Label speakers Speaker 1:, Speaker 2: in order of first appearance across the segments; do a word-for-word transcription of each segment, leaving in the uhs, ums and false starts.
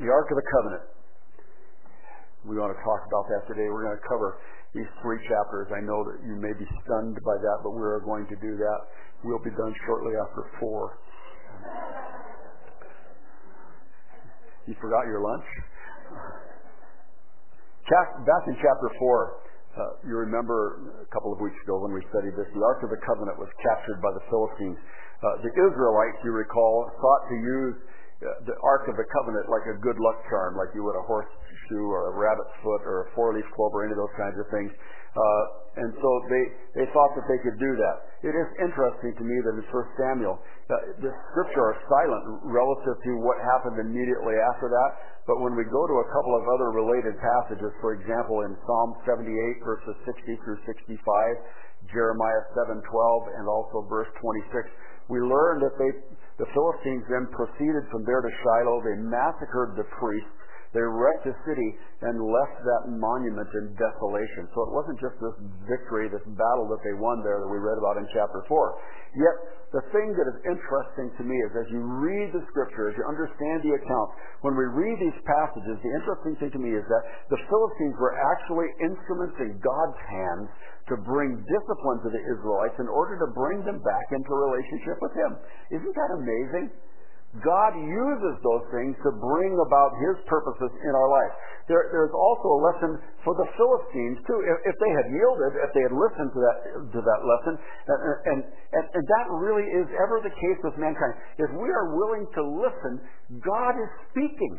Speaker 1: The Ark of the Covenant. We want to talk about that today. We're going to cover these three chapters. I know that you may be stunned by that, but we are going to do that. We'll be done shortly after four. You forgot your lunch? Back in chapter four, uh, you remember a couple of weeks ago when we studied this, the Ark of the Covenant was captured by the Philistines. Uh, the Israelites, you recall, thought to use the Ark of the Covenant like a good luck charm, like you would a horseshoe or a rabbit's foot or a four-leaf clover, any of those kinds of things. Uh, and so they, they thought that they could do that. It is interesting to me that in First Samuel, uh, the scripture are silent relative to what happened immediately after that. But when we go to a couple of other related passages, for example, in Psalm seventy-eight, verses sixty through sixty-five, Jeremiah seven twelve, and also verse twenty-six, we learn that they, the Philistines then proceeded from there to Shiloh. They massacred the priests. They wrecked the city and left that monument in desolation. So it wasn't just this victory, this battle that they won there that we read about in chapter four. Yet, the thing that is interesting to me is as you read the scripture, as you understand the account, when we read these passages, the interesting thing to me is that the Philistines were actually instruments in God's hands to bring discipline to the Israelites in order to bring them back into a relationship with Him. Isn't that amazing? God uses those things to bring about His purposes in our life. There, there's also a lesson for the Philistines too. If, if they had yielded, if they had listened to that to that lesson, and, and, and, and that really is ever the case with mankind. If we are willing to listen, God is speaking.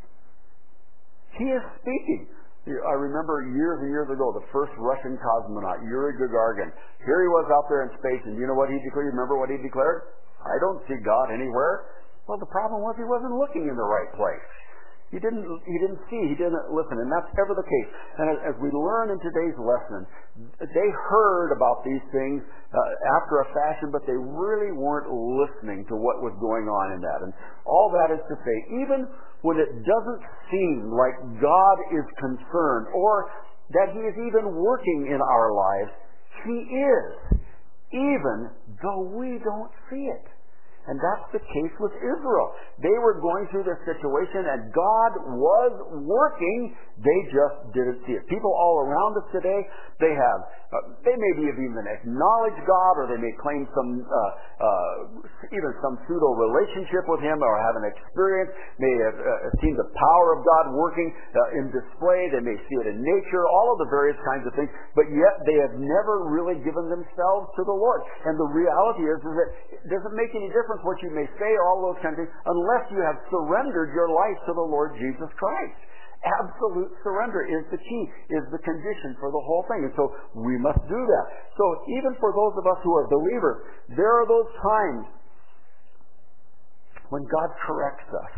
Speaker 1: He is speaking. I remember years and years ago, the first Russian cosmonaut, Yuri Gagarin. Here he was out there in space, and you know what he declared? Remember what he declared? I don't see God anywhere. Well, the problem was he wasn't looking in the right place. He didn't, he didn't see, he didn't listen, and that's ever the case. And as, as we learn in today's lesson, they heard about these things uh, after a fashion, but they really weren't listening to what was going on in that. And all that is to say, even when it doesn't seem like God is concerned or that He is even working in our lives, He is, even though we don't see it. And that's the case with Israel. They were going through this situation and God was working. They just didn't see it. People all around us today, they have, uh, they maybe have even acknowledged God, or they may claim some, uh, uh, even some pseudo relationship with Him, or have an experience, may have uh, seen the power of God working uh, in display. They may see it in nature, all of the various kinds of things, but yet they have never really given themselves to the Lord. And the reality is, is that it doesn't make any difference what you may say or all those kinds of things unless you have surrendered your life to the Lord Jesus Christ. Absolute surrender is the key, is the condition for the whole thing. And so we must do that. So even for those of us who are believers, there are those times when God corrects us,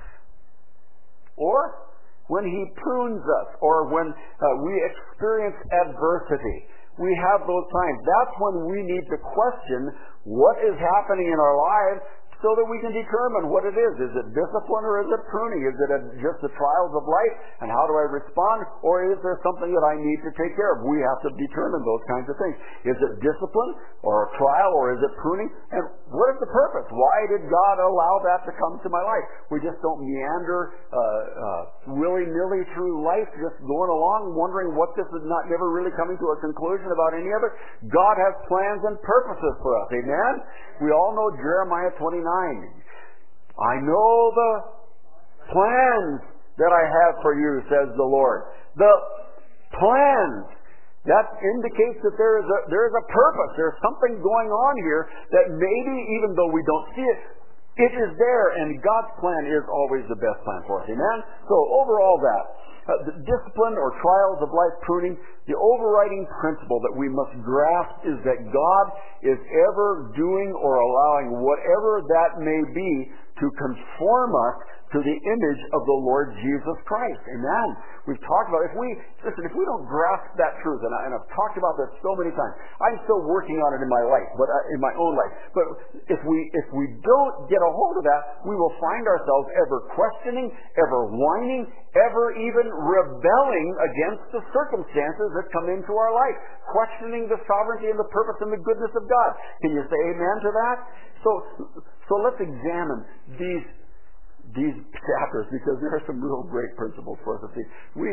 Speaker 1: or when He prunes us, or when uh, we experience adversity. We have those times. That's when we need to question what is happening in our lives, so that we can determine what it is. Is it discipline or is it pruning? Is it a, just the trials of life? And how do I respond? Or is there something that I need to take care of? We have to determine those kinds of things. Is it discipline or a trial or is it pruning? And what is the purpose? Why did God allow that to come to my life? We just don't meander uh, uh, willy-nilly through life, just going along, wondering what this is, not never really coming to a conclusion about any of it. God has plans and purposes for us. Amen? We all know Jeremiah twenty-nine. I know the plans that I have for you, says the Lord. The plans. That indicates that there is a, there is a purpose. There's something going on here that maybe, even though we don't see it, it is there, and God's plan is always the best plan for us. Amen? So overall that, uh, the discipline or trials of life pruning, the overriding principle that we must grasp is that God is ever doing or allowing whatever that may be to conform us to the image of the Lord Jesus Christ. Amen. We've talked about, if we, listen, if we don't grasp that truth, and, I, and I've talked about this so many times, I'm still working on it in my life, but uh, in my own life. But if we, if we don't get a hold of that, we will find ourselves ever questioning, ever whining, ever even rebelling against the circumstances that come into our life, questioning the sovereignty and the purpose and the goodness of God. Can you say amen to that? So, so let's examine these these chapters because there are some real great principles for us to see. We,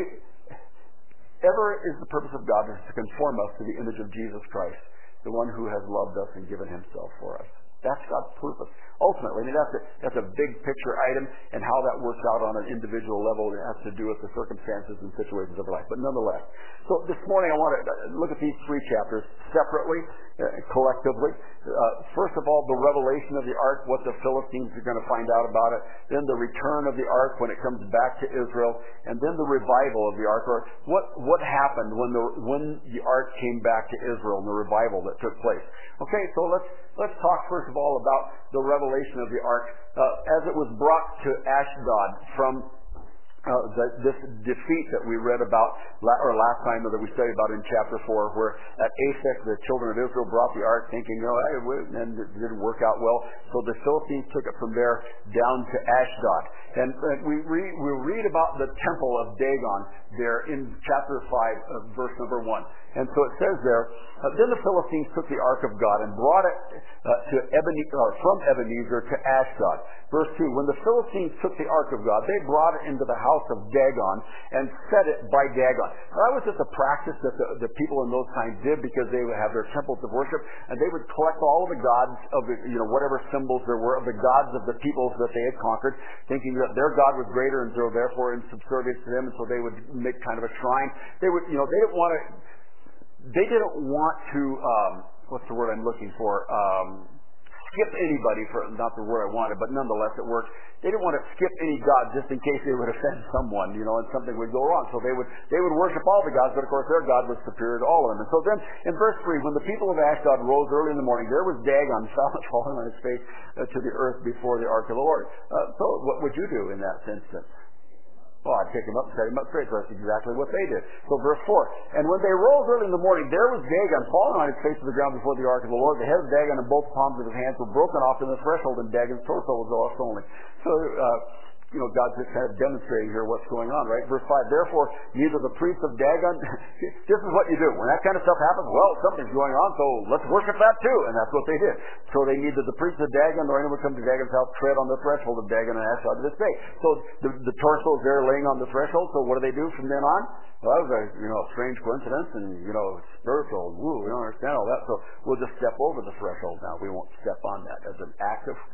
Speaker 1: ever is the purpose of God is to conform us to the image of Jesus Christ, the one who has loved us and given himself for us. That's God's purpose. Ultimately, I mean, that's a, that's a big picture item, and how that works out on an individual level, it has to do with the circumstances and situations of life. But nonetheless, so this morning I want to look at these three chapters separately, uh, collectively. Uh, first of all, the revelation of the ark, what the Philistines are going to find out about it. Then the return of the ark when it comes back to Israel, and then the revival of the ark, or what what happened when the when the ark came back to Israel and the revival that took place. Okay, so let's let's talk first of all about the revelation of the ark uh, as it was brought to Ashdod from uh, the, this defeat that we read about la- or last time that we studied about in chapter four, where at Aphek the children of Israel brought the ark thinking, oh, hey, and it didn't work out well. So the Philistines took it from there down to Ashdod. And, and we, read, we read about the temple of Dagon there in chapter five, uh, verse number one. And so it says there, uh, then the Philistines took the ark of God and brought it uh, to Ebene- or from Ebenezer to Ashdod. Verse two, when the Philistines took the ark of God, they brought it into the house of Dagon and set it by Dagon. Now, that was just a practice that the, the people in those times did because they would have their temples of worship, and they would collect all of the gods of the, you know, whatever symbols there were of the gods of the peoples that they had conquered, thinking that their God was greater and so therefore in subservience to them, and so they would make kind of a shrine. They would, you know, they didn't want to They didn't want to, um, what's the word I'm looking for, um, skip anybody, for not the word I wanted, but nonetheless it worked. They didn't want to skip any god just in case they would offend someone, you know, and something would go wrong. So they would they would worship all the gods, but of course their God was superior to all of them. And so then in verse three, when the people of Ashdod rose early in the morning, there was Dagon falling on his face uh, to the earth before the ark of the Lord. Uh, so what would you do in that instance? Well, I'd pick him up and set him up straight. So that's exactly what they did. So verse four, and when they rose early in the morning, there was Dagon falling on his face to the ground before the ark of the Lord. The head of Dagon and both palms of his hands were broken off in the threshold, and Dagon's torso was lost only. So, uh, you know, God's just kind of demonstrating here what's going on, right? Verse five, therefore, neither the priests of Dagon, this is what you do. When that kind of stuff happens, well, something's going on, so let's worship that too. And that's what they did. So they neither the priests of Dagon nor anyone would come to Dagon's house tread on the threshold of Dagon and Ashdod to this day. So the, the torso is there laying on the threshold, so what do they do from then on? Well, that was a, you know, strange coincidence and, you know, spiritual. Woo, we don't understand all that, so we'll just step over the threshold now. We won't step on that as an act of...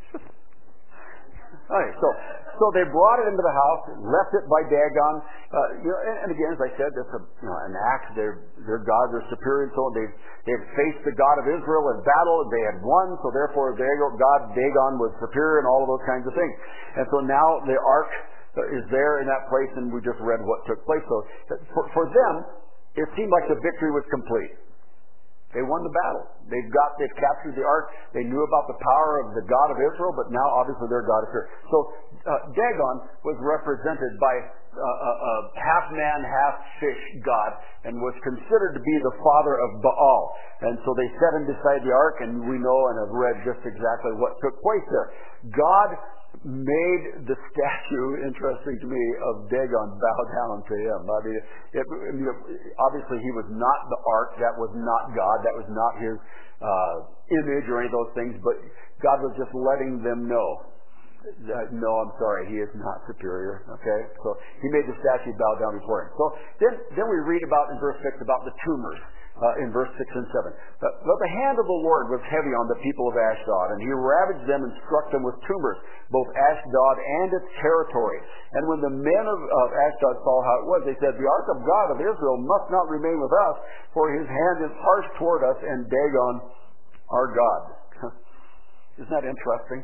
Speaker 1: Okay, so so they brought it into the house, left it by Dagon. Uh, you know, and, and again, as I said, that's a, you know, an act. Their their gods are superior, so they they had faced the God of Israel in battle. They had won, so therefore their God Dagon was superior, and all of those kinds of things. And so now the ark is there in that place, and we just read what took place. So for, for them, it seemed like the victory was complete. They won the battle. They've got, they've captured the ark. They knew about the power of the God of Israel, but now obviously their God is here. So uh, Dagon was represented by uh, a, a half-man, half-fish God, and was considered to be the father of Baal. And so they set him beside the ark, and we know and have read just exactly what took place there. God made the statue, interesting to me, of Dagon bow down to him. I mean, it, I mean, obviously he was not the ark. That was not God. That was not his uh, image or any of those things. But God was just letting them know, that, no, I'm sorry, he is not superior. Okay, so he made the statue bow down before him. So then, then we read about in verse six about the tumors. Uh, in verse six and seven. But, but the hand of the Lord was heavy on the people of Ashdod, and he ravaged them and struck them with tumors, both Ashdod and its territory. And when the men of, of Ashdod saw how it was, they said, the ark of God of Israel must not remain with us, for his hand is harsh toward us, and Dagon our God. Isn't that interesting?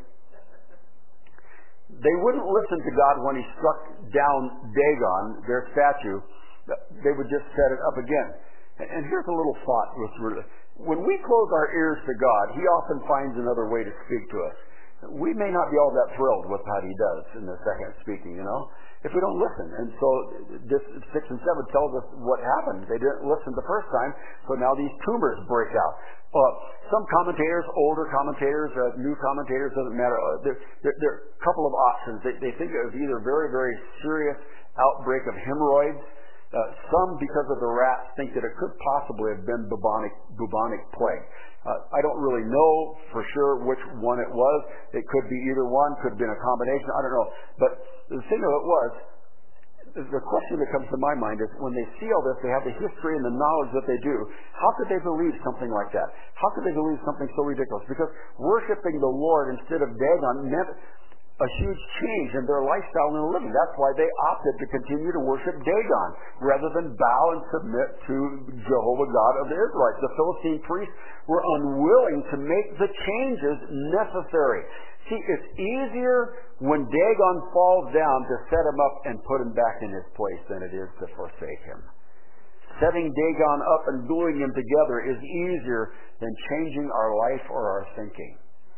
Speaker 1: They wouldn't listen to God when he struck down Dagon, their statue. They would just set it up again. And here's a little thought. When we close our ears to God, he often finds another way to speak to us. We may not be all that thrilled with how he does in the second speaking, you know, if we don't listen. And so this six and seven tells us what happened. They didn't listen the first time, so now these tumors break out. Uh, some commentators, older commentators, uh, new commentators, doesn't matter. Uh, there, there, there are a couple of options. They, they think it was either very, very serious outbreak of hemorrhoids, Uh, some, because of the rats, think that it could possibly have been bubonic, bubonic plague. Uh, I don't really know for sure which one it was. It could be either one, could have been a combination, I don't know. But the thing of it was, the question that comes to my mind is, when they see all this, they have the history and the knowledge that they do, how could they believe something like that? How could they believe something so ridiculous? Because worshiping the Lord instead of Dagon meant a huge change in their lifestyle and their living. That's why they opted to continue to worship Dagon rather than bow and submit to Jehovah God of the Israelites. The Philistine priests were unwilling to make the changes necessary. See, it's easier when Dagon falls down to set him up and put him back in his place than it is to forsake him. Setting Dagon up and gluing him together is easier than changing our life or our thinking.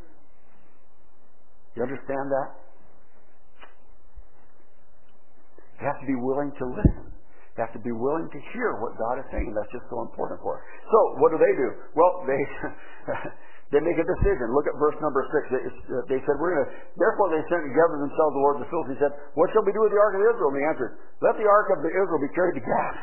Speaker 1: You understand that? You have to be willing to listen. You have to be willing to hear what God is saying. That's just so important for us. So, what do they do? Well, they they make a decision. Look at verse number six. They, they said, "We're going to." Therefore, they sent and gathered themselves the Lord of the Philistines. He said, "What shall we do with the ark of Israel?" And he answered, "Let the ark of the Israel be carried to Gath."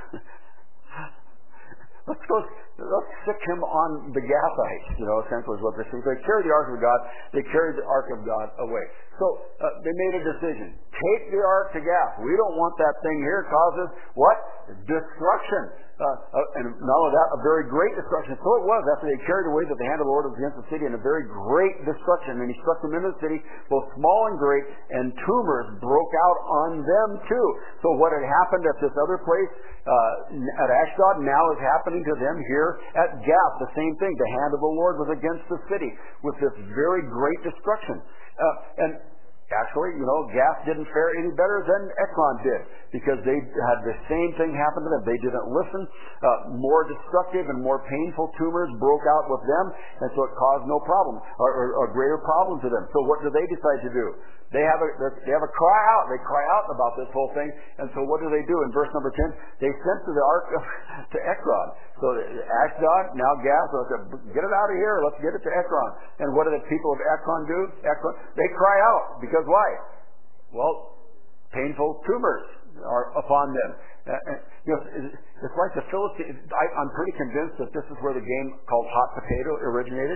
Speaker 1: Let's go. Let's stick him on the Gathites. You know, essentially is what they're saying. They carried the ark of God. They carried the ark of God away. So uh, they made a decision. Take the ark to Gath. We don't want that thing here. It causes what? Destruction. Uh, uh, and not only that, a very great destruction. So it was after they carried away that the hand of the Lord was against the city, and a very great destruction. And he struck them into the city, both small and great, and tumors broke out on them too. So what had happened at this other place, uh, at Ashdod, now is happening to them here at Gath. The same thing. The hand of the Lord was against the city with this very great destruction. Uh, and Actually, you know, Gath didn't fare any better than Ekron did, because they had the same thing happen to them. They didn't listen. Uh, more destructive and more painful tumors broke out with them, and so it caused no problem, or, or, or greater problem to them. So what do they decide to do? They have a they have a cry out. They cry out about this whole thing, and so what do they do? In verse number ten, they sent to the ark of, to Ekron. So Ashdod, now Gath, so said, get it out of here. Let's get it to Ekron. And what do the people of Ekron do? Ekron, they cry out because why? Well, painful tumors are upon them. Uh, you know, it's like the Philistines. I, I'm pretty convinced that this is where the game called hot potato originated.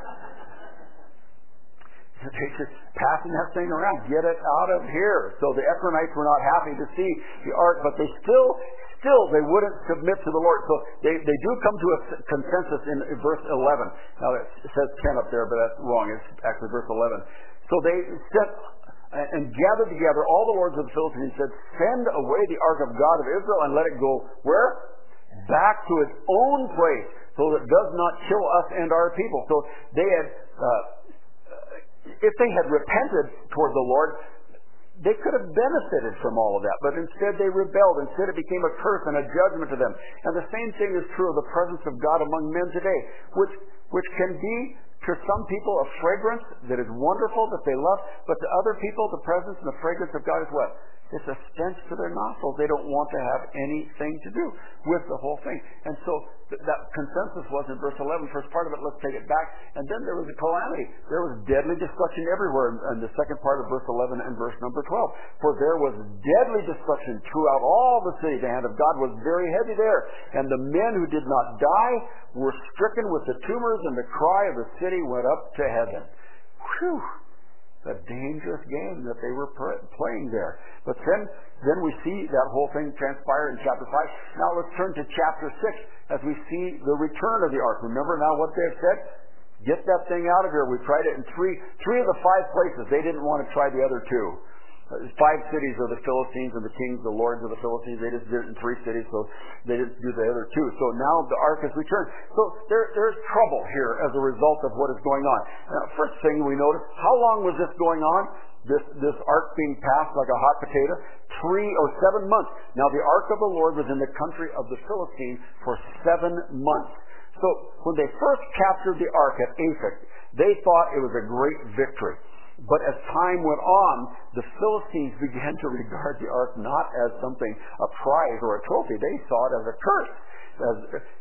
Speaker 1: They just passing that thing around. Get it out of here. So the Ekronites were not happy to see the ark, but they still, still, they wouldn't submit to the Lord. So they, they do come to a consensus in verse eleven. Now it says ten up there, but that's wrong. It's actually verse eleven. So they sent and gathered together all the lords of the Philistines and said, send away the ark of God of Israel and let it go where? Back to its own place, so that it does not kill us and our people. So they had... Uh, If they had repented toward the Lord, they could have benefited from all of that. But instead they rebelled. Instead it became a curse and a judgment to them. And the same thing is true of the presence of God among men today, which, which can be to some people a fragrance that is wonderful, that they love. But to other people, the presence and the fragrance of God is what? It's a stench to their nostrils. They don't want to have anything to do with the whole thing. And so th- that consensus was in verse eleven. First part of it, let's take it back. And then there was a calamity. There was deadly destruction everywhere in, in the second part of verse eleven and verse number twelve. For there was deadly destruction throughout all the city. The hand of God was very heavy there. And the men who did not die were stricken with the tumors, and the cry of the city went up to heaven. Whew! A dangerous game that they were playing there. But then, then we see that whole thing transpire in chapter five. Now let's turn to chapter six as we see the return of the ark. Remember now what they've said? Get that thing out of here. We tried it in three, three of the five places. They didn't want to try the other two. Five cities are the Philistines and the kings, the lords of the Philistines. They just did it in three cities, so they didn't do the other two. So now the ark has returned. So there, there's trouble here as a result of what is going on. Now, first thing we notice, how long was this going on? This, this ark being passed like a hot potato? Three or seven months. Now the ark of the Lord was in the country of the Philistines for seven months. So when they first captured the ark at Aphek, they thought it was a great victory. But as time went on, the Philistines began to regard the ark not as something, a prize or a trophy. They saw it as a curse. As,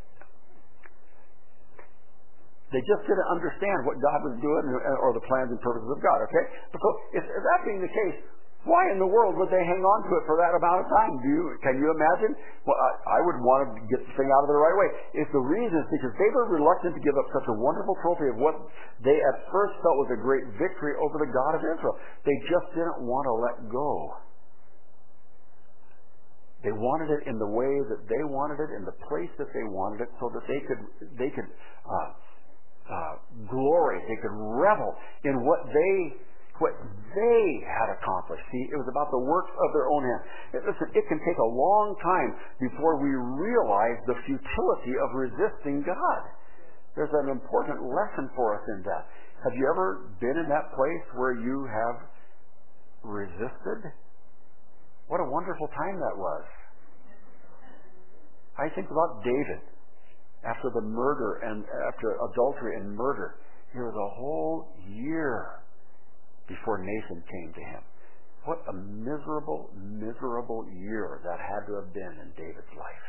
Speaker 1: they just didn't understand what God was doing or the plans and purposes of God, okay? So if, if that being the case, Why in the world would they hang on to it for that amount of time? Do you, can you imagine? Well, I, I would want to get the thing out of it the right way. If the reason is because they were reluctant to give up such a wonderful trophy of what they at first felt was a great victory over the God of Israel. They just didn't want to let go. They wanted it in the way that they wanted it, in the place that they wanted it, so that they could they could uh, uh, glory, they could revel in what they what they had accomplished. See, it was about the works of their own hands. Listen, it can take a long time before we realize the futility of resisting God. There's an important lesson for us in that. Have you ever been in that place where you have resisted? What a wonderful time that was. I think about David after the murder and after adultery and murder. It was a whole year before Nathan came to him. What a miserable, miserable year that had to have been in David's life.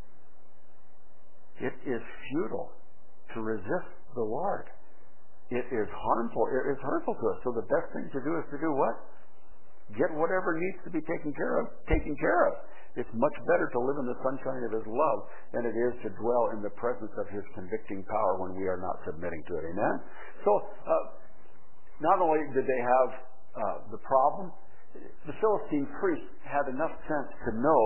Speaker 1: It is futile to resist the Lord. It is harmful. It is hurtful to us. So the best thing to do is to do what? Get whatever needs to be taken care of, taken care of. It's much better to live in the sunshine of His love than it is to dwell in the presence of His convicting power when we are not submitting to it. Amen? So, uh, not only did they have uh, the problem, the Philistine priests had enough sense to know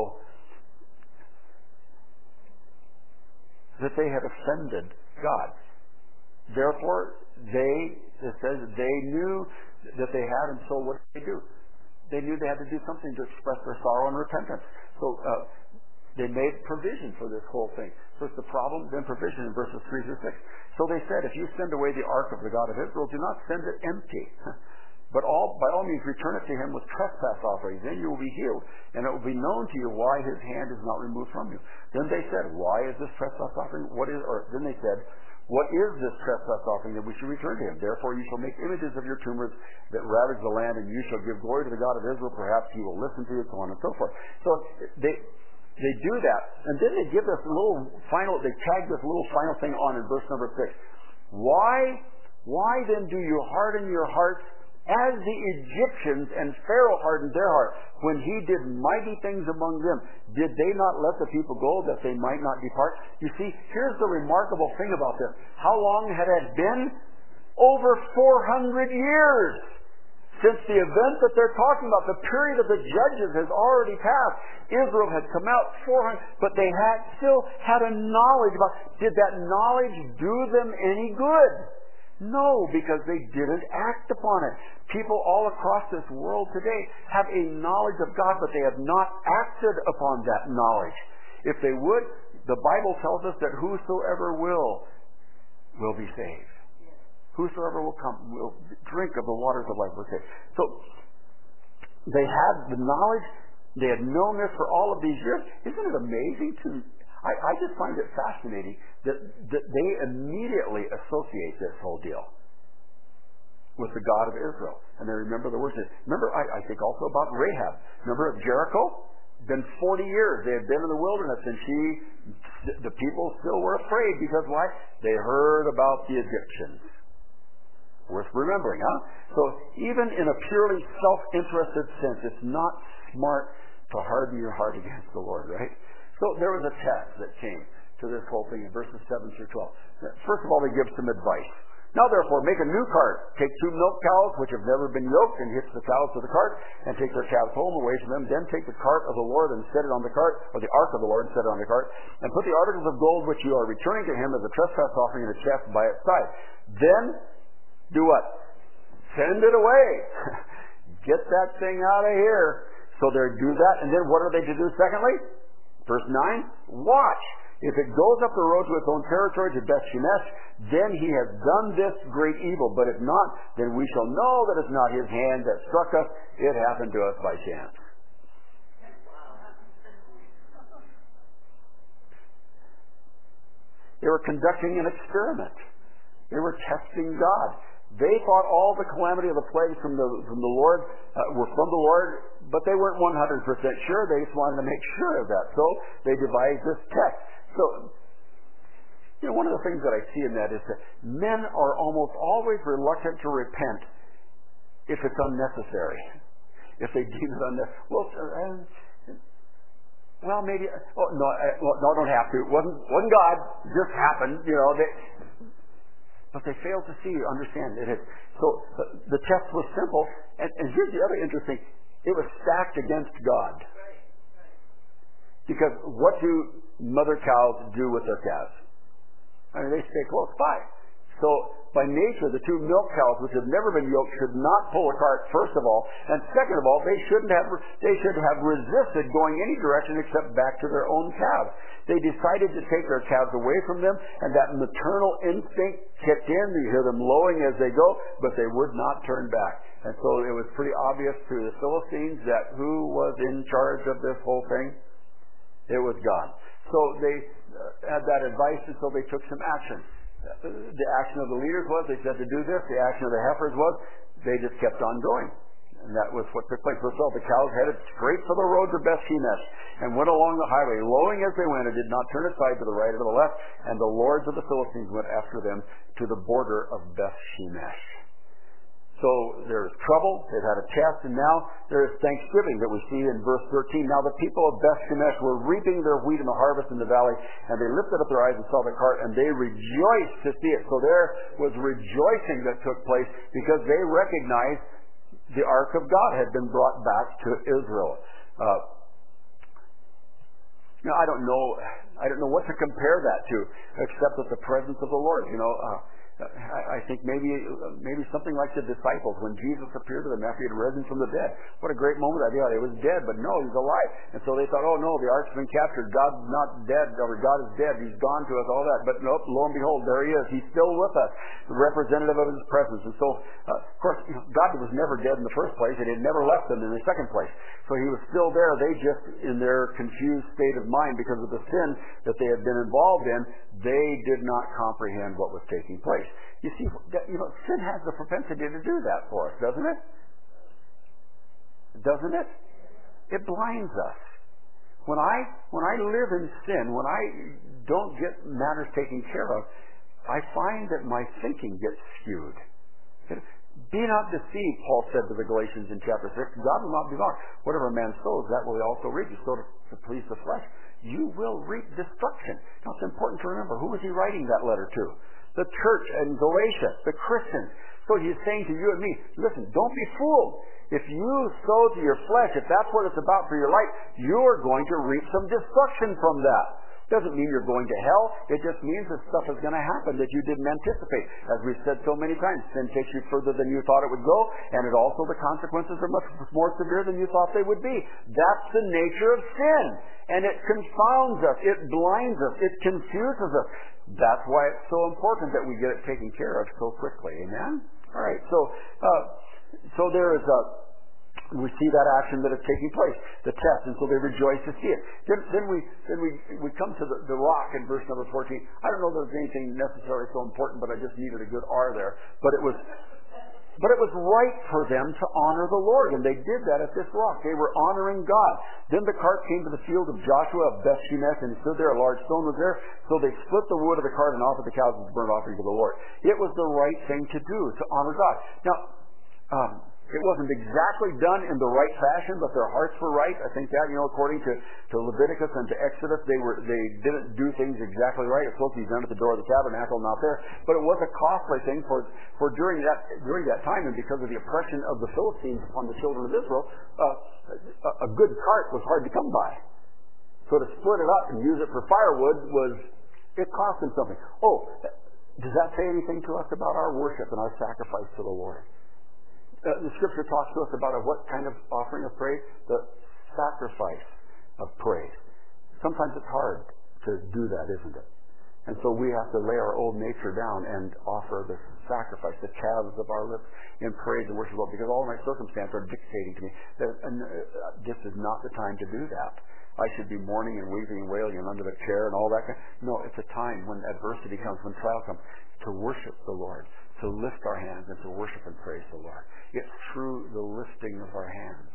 Speaker 1: that they had offended God. Therefore, they, it says, they knew that they had, and so what did they do? They knew they had to do something to express their sorrow and repentance. So uh, they made provision for this whole thing. First the problem, then provision in verses three through six. So they said, if you send away the ark of the God of Israel, do not send it empty. But all, by all means return it to him with trespass offerings. Then you will be healed, and it will be known to you why his hand is not removed from you. Then they said, why is this trespass offering? What is, or then they said, what is this trespass offering that we should return to him? Therefore you shall make images of your tumors that ravage the land, and you shall give glory to the God of Israel. Perhaps he will listen to you, so on and so forth. So they they do that, and then they give this little final, they tag this little final thing on in verse number six. Why, why then do you harden your hearts as the Egyptians and Pharaoh hardened their heart when he did mighty things among them? Did they not let the people go that they might not depart? You see, here's the remarkable thing about this. How long had it been? Over four hundred years since the event that they're talking about. The period of the judges has already passed. Israel had come out four hundred, but they had still had a knowledge about. Did that knowledge do them any good? No, because they didn't act upon it. People all across this world today have a knowledge of God, but they have not acted upon that knowledge. If they would, the Bible tells us that whosoever will, will be saved. Whosoever will come, will drink of the waters of life, will be saved. So, they had the knowledge, they had known this for all of these years. Isn't it amazing to... I, I just find it fascinating that, that they immediately associate this whole deal with the God of Israel. And they remember the words. Remember, I, I think also about Rahab. Remember at Jericho? Been forty years. They had been in the wilderness, and she, the people still were afraid because why? They heard about the Egyptians. Worth remembering, huh? So even in a purely self-interested sense, it's not smart to harden your heart against the Lord, right? So there was a test that came to this whole thing in verses seven through twelve. First of all, they give some advice. Now therefore, make a new cart. Take two milk cows which have never been yoked, and hitch the cows to the cart, and take their calves home away from them. Then take the cart of the Lord and set it on the cart, or the ark of the Lord and set it on the cart, and put the articles of gold which you are returning to him as a trespass offering in a chest by its side. Then do what? Send it away. Get that thing out of here. So they do that, and then what are they to do secondly? Verse nine, watch. If it goes up the road to its own territory, to Beth Shemesh, then he has done this great evil. But if not, then we shall know that it's not his hand that struck us. It happened to us by chance. They were conducting an experiment. They were testing God. They thought all the calamity of the plagues from the from the Lord uh, were from the Lord, but they weren't one hundred percent sure. They just wanted to make sure of that. So they devised this test. So, you know, one of the things that I see in that is that men are almost always reluctant to repent if it's unnecessary. if they deem it unnecessary. Well, uh, well, maybe. Oh no, I, well, no, don't have to. It wasn't wasn't God. It just happened. You know. They, but they failed to see or understand it. So the, the test was simple. And, and here's the other interesting. It was stacked against God. Because what do mother cows do with their calves? I mean, they stay close by. So by nature, the two milk cows, which have never been yoked, should not pull a cart, first of all. And second of all, they shouldn't have, they should have resisted going any direction except back to their own calves. They decided to take their calves away from them, and that maternal instinct kicked in. You hear them lowing as they go, but they would not turn back. And so it was pretty obvious to the Philistines that who was in charge of this whole thing? It was God. So they uh, had that advice, and so they took some action. The action of the leaders was they said to do this. The action of the heifers was they just kept on going. And that was what took place. First of all, the cows headed straight for the road to Beth Shemesh and went along the highway, lowing as they went, and did not turn aside to the right or to the left. And the lords of the Philistines went after them to the border of Beth Shemesh. So there's trouble, they've had a test, and now there's thanksgiving that we see in verse thirteen. Now the people of Beth Shemesh were reaping their wheat in the harvest in the valley, and they lifted up their eyes and saw the cart, and they rejoiced to see it. So there was rejoicing that took place because they recognized the ark of God had been brought back to Israel. Uh, now I don't know, I don't know what to compare that to, except with the presence of the Lord. You know. Uh, I think maybe maybe something like the disciples when Jesus appeared to them after he had risen from the dead. What a great moment. I thought he was dead, but no, he's alive. And so they thought, oh no, the ark's been captured. God's not dead, or God is dead. He's gone to us, all that. But nope, lo and behold, there he is. He's still with us, the representative of his presence. And so, uh, of course, you know, God was never dead in the first place, and he had never left them in the second place. So he was still there. They just, in their confused state of mind because of the sin that they had been involved in, they did not comprehend what was taking place. You see, you know, sin has the propensity to do that for us, doesn't it? Doesn't it? It blinds us. When I when I live in sin, when I don't get matters taken care of, I find that my thinking gets skewed. Be not deceived, Paul said to the Galatians in chapter six. God will not be mocked. Whatever a man sows, that will he also reap. You sow to, to please the flesh, you will reap destruction. Now it's important to remember, who was he writing that letter to? The church in Galatia, the Christians. So he's saying to you and me, listen, don't be fooled. If you sow to your flesh, if that's what it's about for your life, you're going to reap some destruction from that. Doesn't mean you're going to hell. It just means that stuff is going to happen that you didn't anticipate. As we've said so many times, sin takes you further than you thought it would go, and it also, the consequences are much more severe than you thought they would be. That's the nature of sin. And it confounds us. It blinds us. It confuses us. That's why it's so important that we get it taken care of so quickly. Amen? All right. So, uh, so there is a... we see that action that is taking place, the test, and so they rejoice to see it. Then, then we then we we come to the, the rock in verse number fourteen. I don't know if there's anything necessarily so important, but I just needed a good R there. But it was but it was right for them to honor the Lord, and they did that at this rock. They were honoring God. Then the cart came to the field of Joshua of Beth Shemesh, and he stood there. A large stone was there, so they split the wood of the cart and offered the cows as a burnt offering to the Lord. It was the right thing to do, to honor God. Now, um, it wasn't exactly done in the right fashion, but their hearts were right. I think that, you know, according to, to Leviticus and to Exodus, they were they didn't do things exactly right. It's supposed to be done at the door of the tabernacle, not there. But it was a costly thing for for during that during that time, and because of the oppression of the Philistines upon the children of Israel, uh, a, a good cart was hard to come by. So to split it up and use it for firewood was it cost them something. Oh, does that say anything to us about our worship and our sacrifice to the Lord? Uh, the Scripture talks to us about a what kind of offering of praise? The sacrifice of praise. Sometimes it's hard to do that, isn't it? And so we have to lay our old nature down and offer the sacrifice, the calves of our lips in praise and worship, because all my circumstances are dictating to me that uh, this is not the time to do that. I should be mourning and weeping and wailing and under the chair and all that. No, it's a time when adversity comes, when trial comes, to worship the Lord, to lift our hands and to worship and praise the Lord. It's through the lifting of our hands,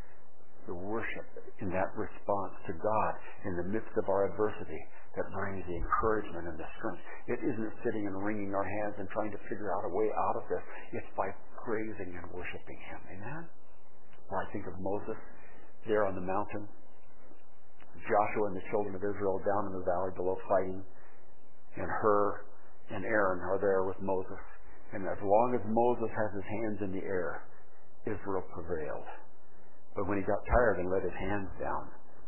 Speaker 1: the worship in that response to God in the midst of our adversity that brings the encouragement and the strength. It isn't sitting and wringing our hands and trying to figure out a way out of this. It's by praising and worshiping Him. Amen? Or I think of Moses there on the mountain, Joshua and the children of Israel down in the valley below fighting, and Hur and Aaron are there with Moses. And as long as Moses has his hands in the air, Israel prevailed. But when he got tired and let his hands down,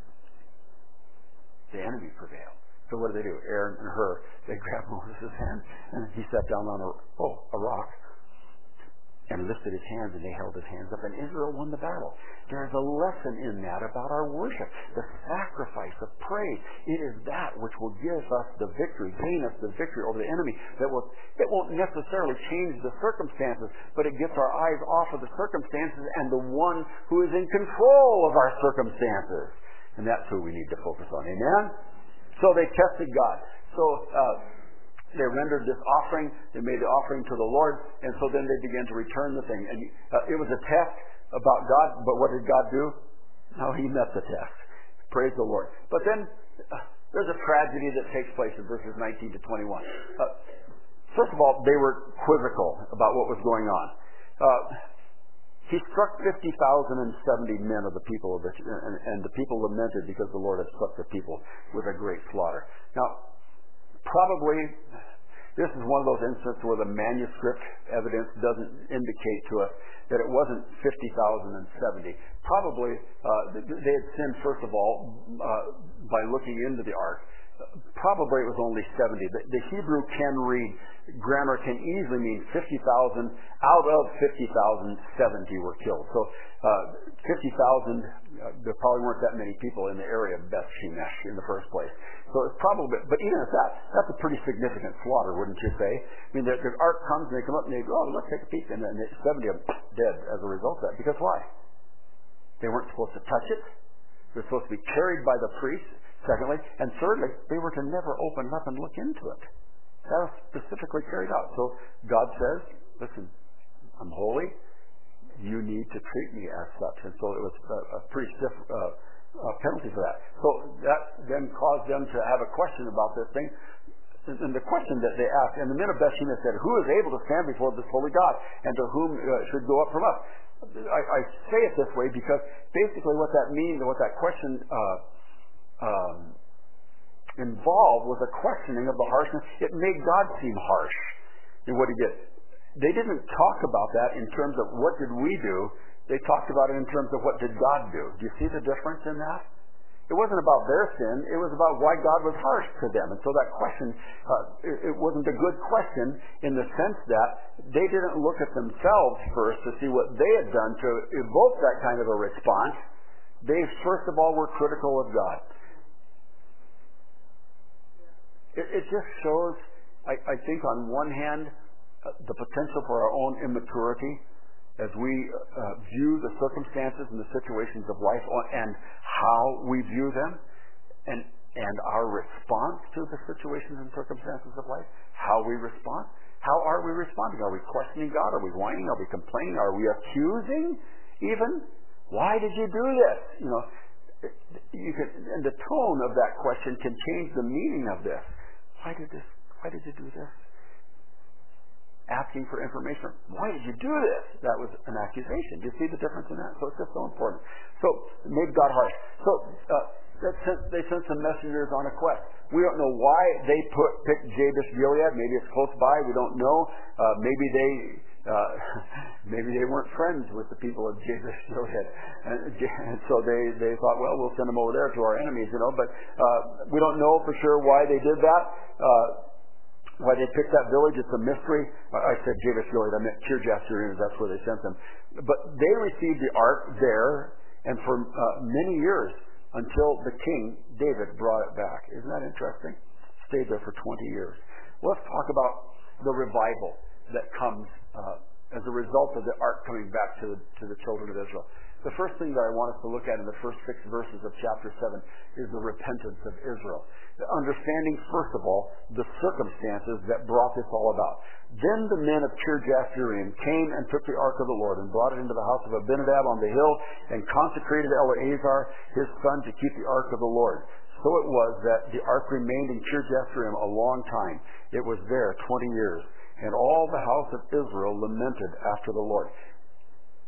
Speaker 1: the enemy prevailed. So what do they do? Aaron and Hur, they grabbed Moses' hand, and he sat down on a, oh, a rock and lifted his hands, and they held his hands up, and Israel won the battle. There's a lesson in that about our worship, the sacrifice of praise. It is that which will give us the victory, gain us the victory over the enemy. That will, it won't necessarily change the circumstances, but it gets our eyes off of the circumstances and the one who is in control of our circumstances. And that's who we need to focus on. Amen? So they tested God. So, uh, they rendered this offering. They made the offering to the Lord, and so then they began to return the thing. And uh, it was a test about God, but what did God do? No, he met the test. Praise the Lord. But then uh, there's a tragedy that takes place in verses nineteen to twenty-one. Uh, first of all, they were quizzical about what was going on. Uh, he struck fifty thousand seventy men of the people of the, and, and the people lamented because the Lord had struck the people with a great slaughter. Now, probably, this is one of those instances where the manuscript evidence doesn't indicate to us that it wasn't fifty thousand seventy. Probably, uh, they had sinned, first of all, uh, by looking into the ark. Probably it was only seventy. The, the Hebrew can read, grammar can easily mean fifty thousand. Out of fifty thousand, seventy were killed. So uh, fifty thousand, uh, there probably weren't that many people in the area of Beth Shemesh in the first place. So it's probably, but even at that, that's a pretty significant slaughter, wouldn't you say? I mean, the, the ark comes and they come up and they go, oh, let's take a peek. And then seventy of them dead as a result of that. Because why? They weren't supposed to touch it. They're supposed to be carried by the priest. Secondly, and thirdly, they were to never open up and look into it. That was specifically carried out. So God says, listen, I'm holy. You need to treat me as such. And so it was a, a pretty stiff uh, uh, penalty for that. So that then caused them to have a question about this thing. And the question that they asked, and the men of Beth Shemesh said, who is able to stand before this holy God, and to whom uh, should go up from us? I, I say it this way because basically what that means, and what that question uh, um, involved was a questioning of the harshness. It made God seem harsh in what he did. They didn't talk about that in terms of what did we do. They talked about it in terms of what did God do. Do you see the difference in that? It wasn't about their sin. It was about why God was harsh to them. And so that question, uh, it, it wasn't a good question in the sense that they didn't look at themselves first to see what they had done to evoke that kind of a response. They, first of all, were critical of God. It, it just shows, I, I think, on one hand, uh, the potential for our own immaturity as we uh, view the circumstances and the situations of life and how we view them, and and our response to the situations and circumstances of life, how we respond. How are we responding? Are we questioning God? Are we whining? Are we complaining? Are we accusing even? Why did you do this? You know, you can, and the tone of that question can change the meaning of this. Why did this? Why did you do this? Asking for information. Why did you do this? That was an accusation. Do you see the difference in that? So it's just so important. So it made God harsh. So uh, that sent, they sent some messengers on a quest. We don't know why they put picked Jabesh Gilead. Maybe it's close by. We don't know. Uh, maybe they uh, maybe they weren't friends with the people of Jabesh Gilead, and, and so they they thought, well, we'll send them over there to our enemies, you know. But uh, we don't know for sure why they did that. Uh, Why they picked that village, it's a mystery. I said Jabesh Gilead, I meant Kirjath Jearim, that's where they sent them. But they received the ark there, and for uh, many years, until the king, David, brought it back. Isn't that interesting? Stayed there for twenty years. Let's talk about the revival that comes uh, as a result of the ark coming back to the, to the children of Israel. The first thing that I want us to look at in the first six verses of chapter seven is the repentance of Israel. Understanding, first of all, the circumstances that brought this all about. Then the men of Kirjath Jearim came and took the ark of the Lord and brought it into the house of Abinadab on the hill and consecrated Eleazar, his son, to keep the ark of the Lord. So it was that the ark remained in Kirjath Jearim a long time. It was there twenty years. And all the house of Israel lamented after the Lord.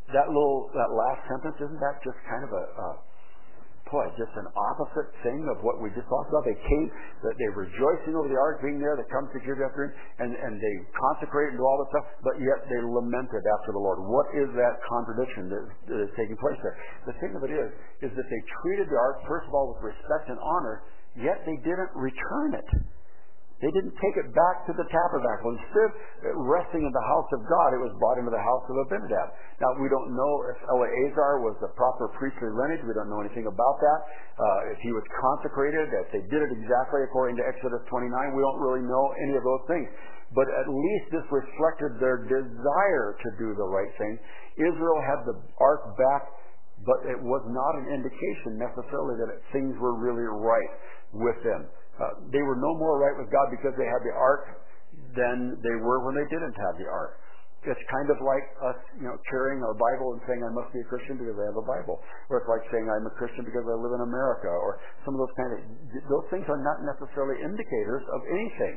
Speaker 1: that little, that last sentence, isn't that just kind of a, uh, boy, just an opposite thing of what we just talked about? They came, that they were rejoicing over the ark being there, they come to Judah after him, and, and they consecrated and do all this stuff, but yet they lamented after the Lord. What is that contradiction that, that is taking place there? The thing of it is, is that they treated the ark, first of all, with respect and honor, yet they didn't return it. They didn't take it back to the tabernacle. Instead of resting in the house of God, it was brought into the house of Abinadab. Now, we don't know if Eleazar was the proper priestly lineage. We don't know anything about that. Uh, if he was consecrated, if they did it exactly according to Exodus twenty-nine, we don't really know any of those things. But at least this reflected their desire to do the right thing. Israel had the ark back, but it was not an indication necessarily that things were really right with them. Uh, they were no more right with God because they had the ark than they were when they didn't have the ark. It's kind of like us, you know, carrying our Bible and saying I must be a Christian because I have a Bible. Or it's like saying I'm a Christian because I live in America. Or some of those kind of, those things are not necessarily indicators of anything.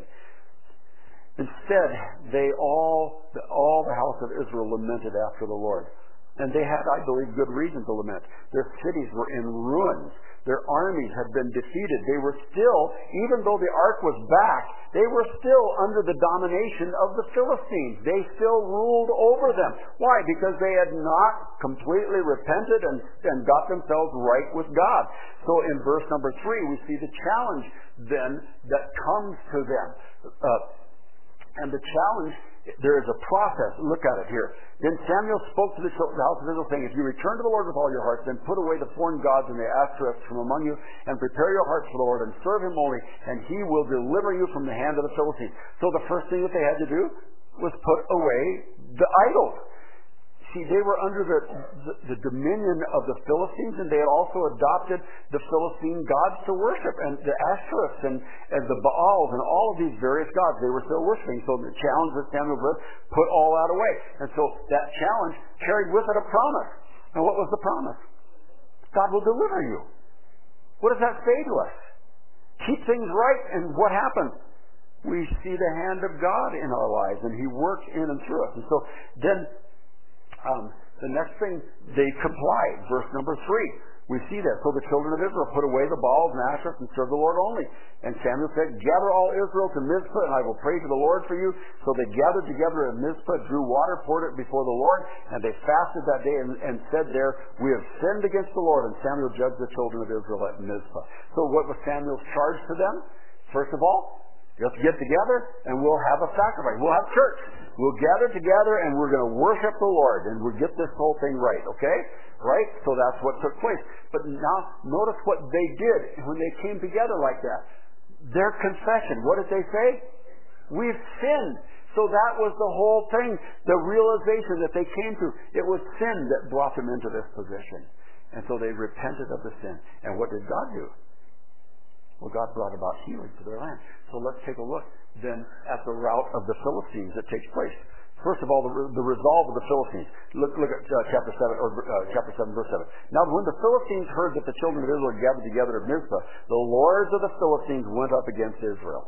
Speaker 1: Instead, they all, all the house of Israel lamented after the Lord. And they had, I believe, good reason to lament. Their cities were in ruins. Their armies had been defeated. They were still, even though the ark was back, they were still under the domination of the Philistines. They still ruled over them. Why? Because they had not completely repented and, and got themselves right with God. So in verse number three, we see the challenge then that comes to them. Uh, and the challenge, there is a process. Look at it here. Then Samuel spoke to the house of Israel, saying, if you return to the Lord with all your hearts, then put away the foreign gods and the Ashtoreths from among you, and prepare your hearts for the Lord, and serve him only, and he will deliver you from the hand of the Philistines. So the first thing that they had to do was put away the idols. See, they were under the, the, the dominion of the Philistines, and they had also adopted the Philistine gods to worship, and the Ashtoreths and, and the Baals and all of these various gods they were still worshiping. So the challenge that Samuel did, put all that away. And so that challenge carried with it a promise. And what was the promise? God will deliver you. What does that say to us? Keep things right, and what happens? We see the hand of God in our lives, and he works in and through us. And so then Um, the next thing, they complied. Verse number three. We see that. So the children of Israel put away the Baals and Ashtoreths and served the Lord only. And Samuel said, gather all Israel to Mizpah, and I will pray to the Lord for you. So they gathered together at Mizpah, drew water, poured it before the Lord, and they fasted that day and, and said there, we have sinned against the Lord. And Samuel judged the children of Israel at Mizpah. So what was Samuel's charge to them? First of all, let's get together and we'll have a sacrifice. We'll have church. We'll gather together and we're going to worship the Lord and we'll get this whole thing right, okay? Right? So that's what took place. But now, notice what they did when they came together like that. Their confession. What did they say? We've sinned. So that was the whole thing. The realization that they came to. It was sin that brought them into this position. And so they repented of the sin. And what did God do? Well, God brought about healing to their land. So let's take a look then at the rout of the Philistines that takes place. First of all, the, the resolve of the Philistines. Look, look at uh, chapter seven, or uh, chapter seven, verse seven. Now, when the Philistines heard that the children of Israel gathered together at Mizpah, the lords of the Philistines went up against Israel.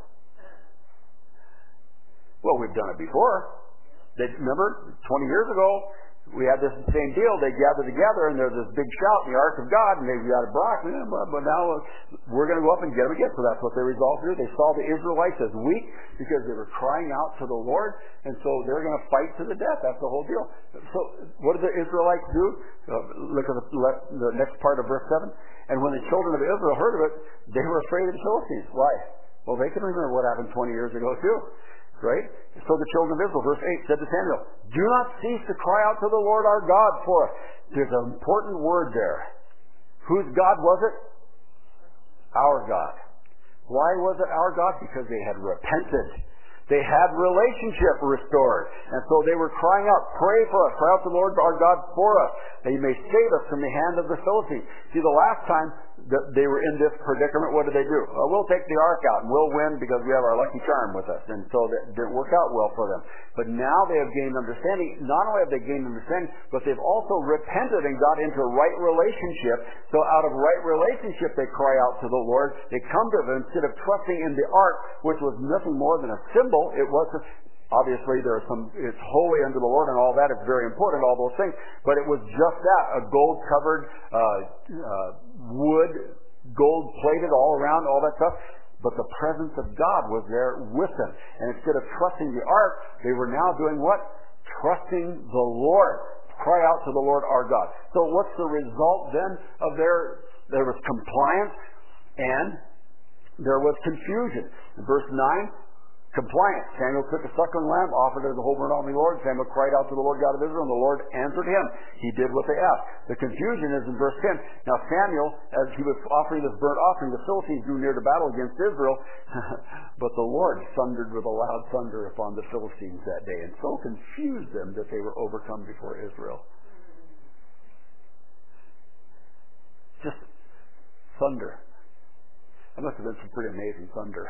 Speaker 1: Well, we've done it before. They, remember, twenty years ago, we had this same deal. They gathered together, and there's this big shout in the ark of God, and they got a Brock, but now we're going to go up and get them again. So that's what they resolved to do. They saw the Israelites as weak because they were crying out to the Lord, and so they're going to fight to the death. That's the whole deal. So what did the Israelites do? Uh, look at the, the next part of verse seven. And when the children of Israel heard of it, they were afraid of the Philistines. Why? Well, they can remember what happened twenty years ago, too. Right? So the children of Israel, verse eight, said to Samuel, do not cease to cry out to the Lord our God for us. There's an important word there. Whose God was it? Our God. Why was it our God? Because they had repented. They had relationship restored. And so they were crying out, pray for us, cry out to the Lord our God for us, that he may save us from the hand of the Philistines. See, the last time that they were in this predicament, what did they do? Well, we'll take the ark out and we'll win because we have our lucky charm with us. And so that didn't work out well for them. But now they have gained understanding. Not only have they gained understanding, but they've also repented and got into right relationship. So out of right relationship, they cry out to the Lord. They come to him instead of trusting in the ark, which was nothing more than a symbol. It was Obviously, there are some, it's holy unto the Lord and all that. It's very important, all those things. But it was just that, a gold-covered uh, uh, wood, gold-plated all around, all that stuff. But the presence of God was there with them. And instead of trusting the ark, they were now doing what? Trusting the Lord. Cry out to the Lord our God. So what's the result then of their, there was compliance and there was confusion. In verse nine, compliance. Samuel took a suckling lamb, offered it as a whole burnt offering to the Lord. Samuel cried out to the Lord God of Israel, and the Lord answered him. He did what they asked. The confusion is in verse ten. Now Samuel, as he was offering this burnt offering, the Philistines drew near to battle against Israel, but the Lord thundered with a loud thunder upon the Philistines that day, and so confused them that they were overcome before Israel. Just thunder. That must have been some pretty amazing thunder.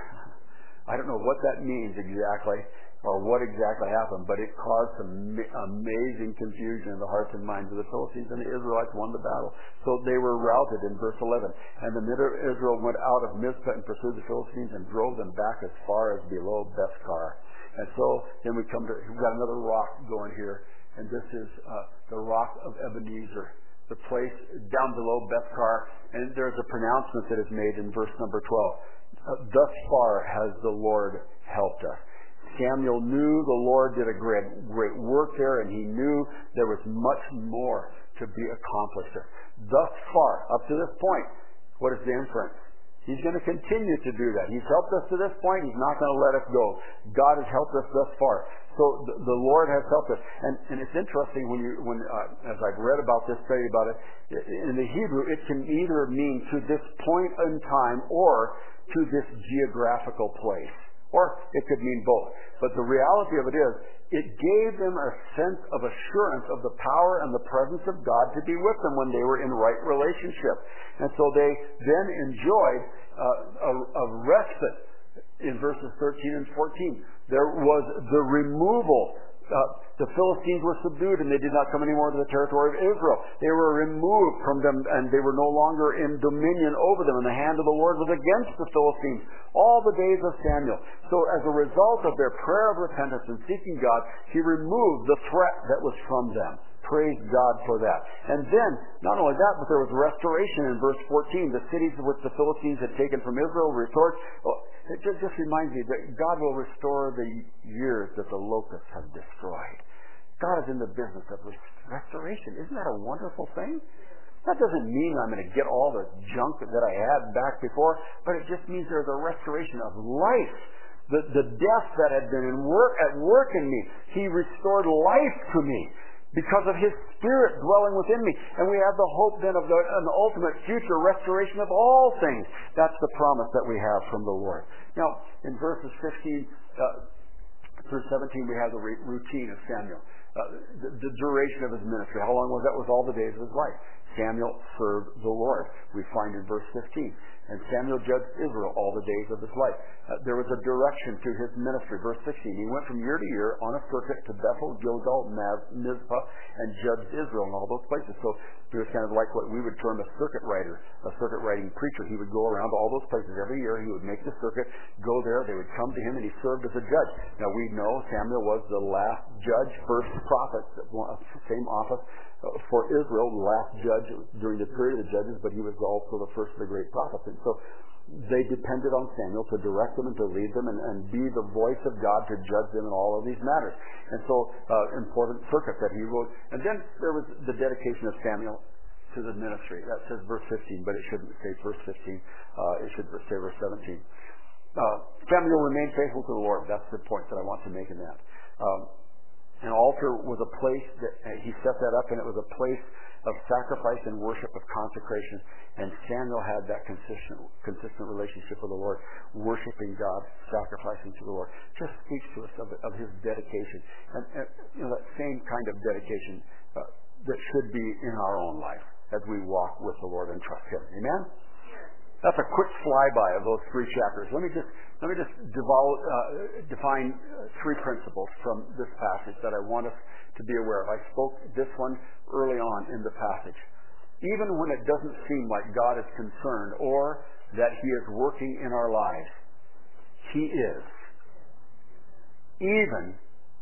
Speaker 1: I don't know what that means exactly or what exactly happened, but it caused some amazing confusion in the hearts and minds of the Philistines, and the Israelites won the battle. So they were routed in verse eleven. And the men of Israel went out of Mizpah and pursued the Philistines and drove them back as far as below Bethkar. And so then we come to, we've got another rock going here, and this is uh, the rock of Ebenezer, the place down below Bethkar. And there's a pronouncement that is made in verse number twelve. Uh, thus far has the Lord helped us. Samuel knew the Lord did a great, great work there, and he knew there was much more to be accomplished there. Thus far, up to this point, what is the inference? He's going to continue to do that. He's helped us to this point. He's not going to let us go. God has helped us thus far. So the, the Lord has helped us. And, and it's interesting when you, when uh, as I've read about this, study about it, in the Hebrew, it can either mean to this point in time or to this geographical place. Or it could mean both. But the reality of it is, it gave them a sense of assurance of the power and the presence of God to be with them when they were in right relationship. And so they then enjoyed uh, a, a respite in verses thirteen and fourteen. There was the removal. Uh, the Philistines were subdued and they did not come anymore to the territory of Israel. They were removed from them and they were no longer in dominion over them, and the hand of the Lord was against the Philistines all the days of Samuel. So as a result of their prayer of repentance and seeking God, he removed the threat that was from them. Praise God for that. And then, not only that, but there was restoration in verse fourteen. The cities which the Philistines had taken from Israel were restored. Well, it just, just reminds me that God will restore the years that the locusts have destroyed. God is in the business of restoration. Isn't that a wonderful thing? That doesn't mean I'm going to get all the junk that I had back before, but it just means there's a restoration of life. The, the death that had been in work, at work in me, he restored life to me because of his Spirit dwelling within me. And we have the hope then of the, an ultimate future restoration of all things. That's the promise that we have from the Lord. Now, in verses fifteen uh, through seventeen, we have the re- routine of Samuel. Uh, the, the duration of his ministry. How long was that? Was all the days of his life. Samuel served the Lord. We find in verse fifteen. And Samuel judged Israel all the days of his life. Uh, there was a direction to his ministry. Verse sixteen. He went from year to year on a circuit to Bethel, Gilgal, Mizpah, and judged Israel in all those places. So he was kind of like what we would term a circuit rider, a circuit riding preacher. He would go around to all those places every year. He would make the circuit, go there. They would come to him, and he served as a judge. Now we know Samuel was the last judge, first prophet, same office for Israel, the last judge during the period of the judges, but he was also the first of the great prophets. And so they depended on Samuel to direct them and to lead them and, and be the voice of God to judge them in all of these matters. And so, uh, important circuit that he wrote. And then there was the dedication of Samuel to the ministry. That says verse fifteen, but it shouldn't say verse fifteen. Uh, it should say verse seventeen. Uh, Samuel remained faithful to the Lord. That's the point that I want to make in that. Um, An altar was a place that uh, he set that up, and it was a place of sacrifice and worship, of consecration. And Samuel had that consistent, consistent relationship with the Lord, worshiping God, sacrificing to the Lord. Just speaks to us of, of his dedication, and, and you know, that same kind of dedication uh, that should be in our own life as we walk with the Lord and trust Him. Amen. That's a quick flyby of those three chapters. Let me just let me just devol- uh, define three principles from this passage that I want us to be aware of. I spoke this one early on in the passage. Even when it doesn't seem like God is concerned or that He is working in our lives, He is. Even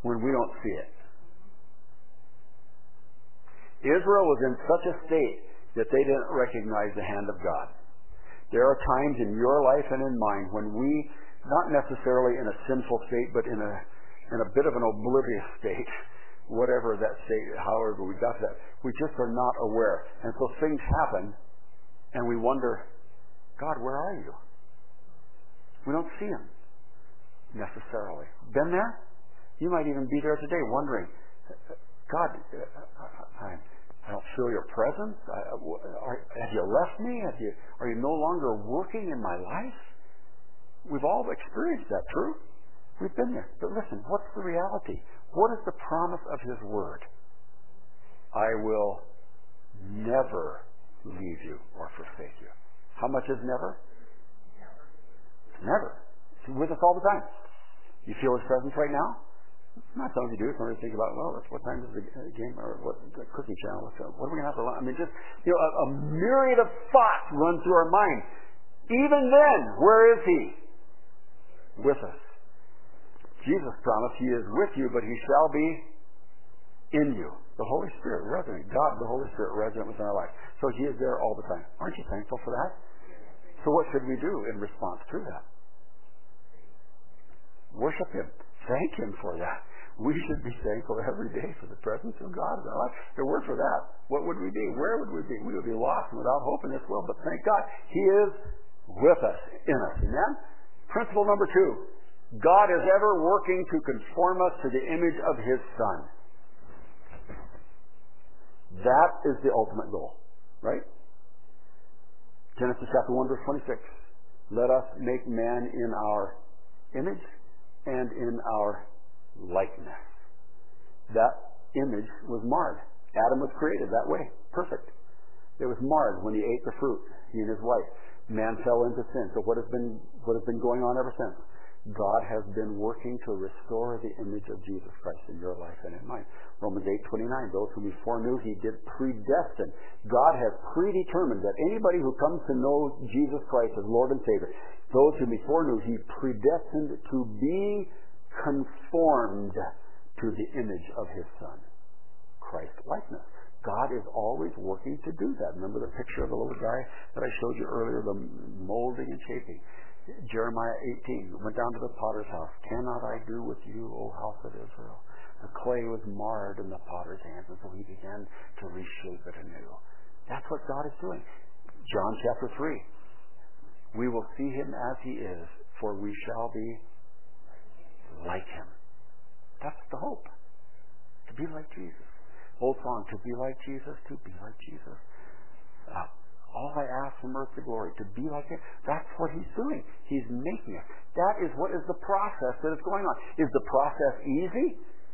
Speaker 1: when we don't see it. Israel was in such a state that they didn't recognize the hand of God. There are times in your life and in mine when we, not necessarily in a sinful state, but in a in a bit of an oblivious state, whatever that state, however we got that, we just are not aware. And so things happen, and we wonder, God, where are you? We don't see him necessarily. Been there? You might even be there today wondering, God, I, I don't feel your presence. I, are, have you left me? Have you, are you no longer working in my life? We've all experienced that, true? We've been there. But listen, what's the reality? What is the promise of his word? I will never leave you or forsake you. How much is never? Never. He's with us all the time. You feel his presence right now? Not something you do. Sometimes you think about, well, what time is the game or what the cooking channel? What are we going to have for lunch? I mean, just you know, a, a myriad of thoughts run through our mind. Even then, where is he? With us. Jesus promised he is with you, but he shall be in you. The Holy Spirit resident. God, the Holy Spirit resident within our life. So he is there all the time. Aren't you thankful for that? So what should we do in response to that? Worship him. Thank him for that. We should be thankful every day for the presence of God in our life. If it weren't for that, what would we be? Where would we be? We would be lost and without hope in this world. But thank God, he is with us, in us. Amen? Principle number two. God is ever working to conform us to the image of his Son. That is the ultimate goal. Right? Genesis chapter one, verse twenty-six. Let us make man in our image and in our likeness. That image was marred. Adam was created that way. Perfect. It was marred when he ate the fruit, he and his wife. Man fell into sin. So what has been what has been going on ever since? God has been working to restore the image of Jesus Christ in your life and in mine. Romans eight twenty-nine, those whom he foreknew, he did predestine. God has predetermined that anybody who comes to know Jesus Christ as Lord and Savior, those whom he foreknew, he predestined to be conformed to the image of his Son, Christ likeness. God is always working to do that. Remember the picture of the little guy that I showed you earlier, the molding and shaping. Jeremiah eighteen, went down to the potter's house. Cannot I do with you, O house of Israel? The clay was marred in the potter's hands, and so he began to reshape it anew. That's what God is doing. John chapter three. We will see him as he is, for we shall be like him. That's the hope. To be like Jesus. Old song, to be like Jesus, to be like Jesus. Uh, all I ask from earth to glory, to be like him. That's what he's doing. He's making us. That is what is the process that is going on. Is the process easy?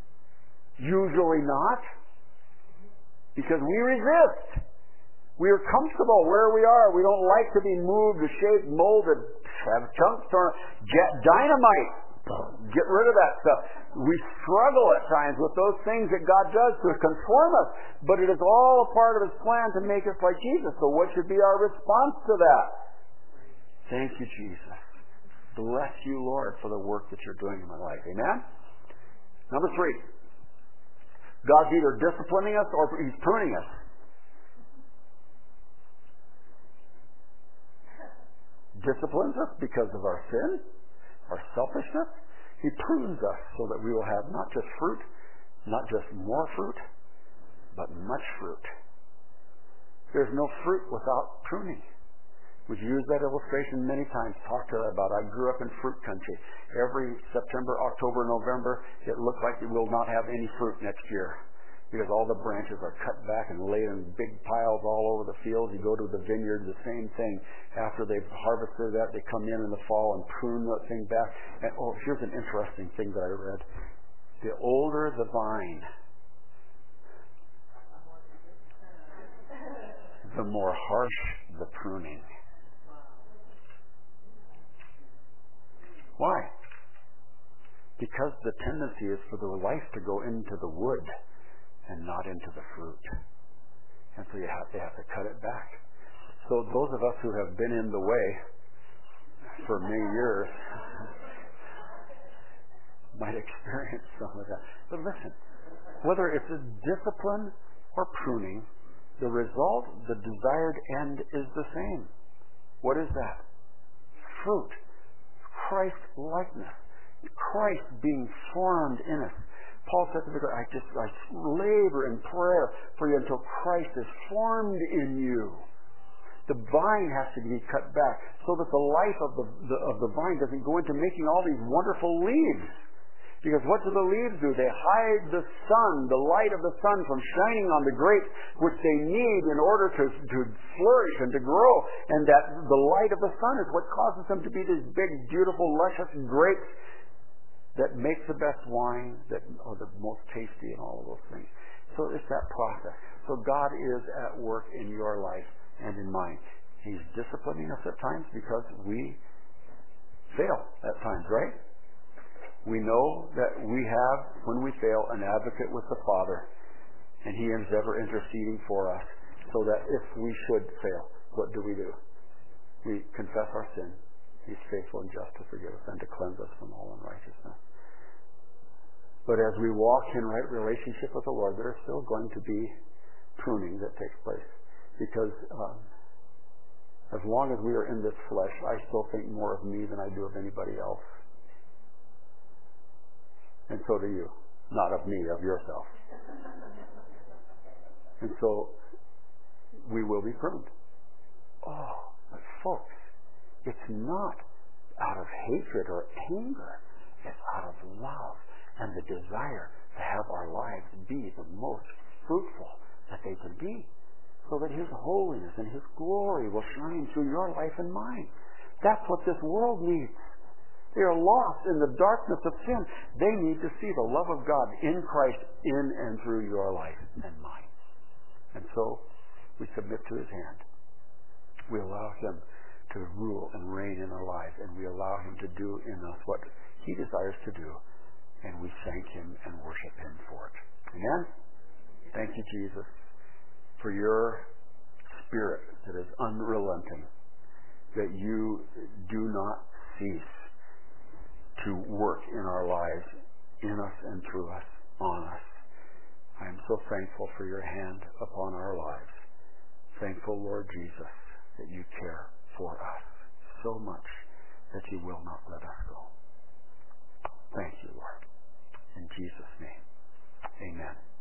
Speaker 1: Usually not. Because we resist. We are comfortable where we are. We don't like to be moved, shaped, molded, have chunks torn, jet dynamite. Get rid of that stuff. We struggle at times with those things that God does to conform us, but it is all a part of his plan to make us like Jesus. So what should be our response to that? Thank you, Jesus. Bless you, Lord, for the work that you're doing in my life. Amen? Number three. God's either disciplining us or he's pruning us. Disciplines us because of our sin, our selfishness. He prunes us so that we will have not just fruit, not just more fruit, but much fruit. There's no fruit without pruning. We've used that illustration many times, talked about it. I grew up in fruit country. Every September, October, November, it looked like it will not have any fruit next year, because all the branches are cut back and laid in big piles all over the field. You go to the vineyard, the same thing. After they've harvested that, they come in in the fall and prune that thing back. And oh, here's an interesting thing that I read. The older the vine, the more harsh the pruning. Why? Because the tendency is for the life to go into the wood and not into the fruit. And so you have, they have to cut it back. So those of us who have been in the way for many years, might experience some of that. But listen, whether it's a discipline or pruning, the result, the desired end is the same. What is that? Fruit. Christ-likeness. Christ being formed in us. Paul said to me, I just I labor in prayer for you until Christ is formed in you. The vine has to be cut back so that the life of the, the of the vine doesn't go into making all these wonderful leaves. Because what do the leaves do? They hide the sun, the light of the sun from shining on the grapes, which they need in order to, to flourish and to grow. And that the light of the sun is what causes them to be these big, beautiful, luscious grapes that make the best wine, that are the most tasty and all of those things. So it's that process. So God is at work in your life and in mine. He's disciplining us at times because we fail at times, right? We know that we have, when we fail, an advocate with the Father, and He is ever interceding for us, so that if we should fail, what do we do? We confess our sin. He's faithful and just to forgive us and to cleanse us from all unrighteousness. But as we walk in right relationship with the Lord, there is still going to be pruning that takes place. Because um, as long as we are in this flesh, I still think more of me than I do of anybody else. And so do you. Not of me, of yourself. And so we will be pruned. Oh, but folks, it's not out of hatred or anger. It's out of love and the desire to have our lives be the most fruitful that they can be, so that His holiness and His glory will shine through your life and mine. That's what this world needs. They are lost in the darkness of sin. They need to see the love of God in Christ in and through your life and mine. And so we submit to His hand. We allow Him to rule and reign in our lives, and we allow Him to do in us what He desires to do, and we thank Him and worship Him for it. Amen? Thank you, Jesus, for your Spirit that is unrelenting, that you do not cease to work in our lives, in us and through us, on us. I am so thankful for your hand upon our lives. Thankful, Lord Jesus, that you care for us so much that you will not let us go. Thank you, Lord. In Jesus' name, amen.